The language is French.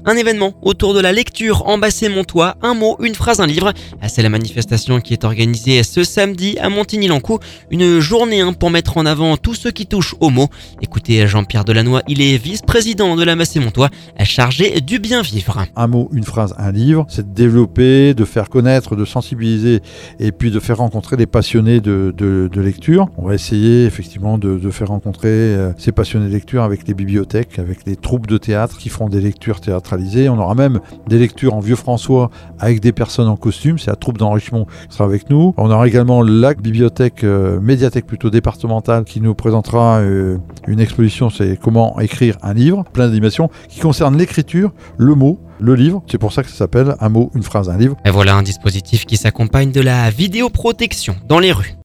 Un événement autour de la lecture en Basset-Montois, un mot, une phrase, un livre. C'est la manifestation qui est organisée ce samedi à Montigny-Lancourt. Une journée pour mettre en avant tout ce qui touche aux mots. Écoutez Jean-Pierre Delannoy, il est vice-président de la Basset-Montois, chargé du bien vivre. Un mot, une phrase, un livre, c'est de développer, de faire connaître, de sensibiliser et puis de faire rencontrer les passionnés de lecture. On va essayer effectivement de faire rencontrer ces passionnés de lecture avec les bibliothèques, avec les troupes de théâtre qui feront des lectures théâtralisées. On aura même des lectures en vieux François avec des personnes en costume, c'est la troupe d'enrichissement qui sera avec nous. On aura également la bibliothèque, médiathèque plutôt départementale qui nous présentera une exposition, c'est comment écrire un livre, plein d'animations qui concernent l'écriture, le mot, le livre. C'est pour ça que ça s'appelle un mot, une phrase, un livre. Et voilà un dispositif qui s'accompagne de la vidéoprotection dans les rues.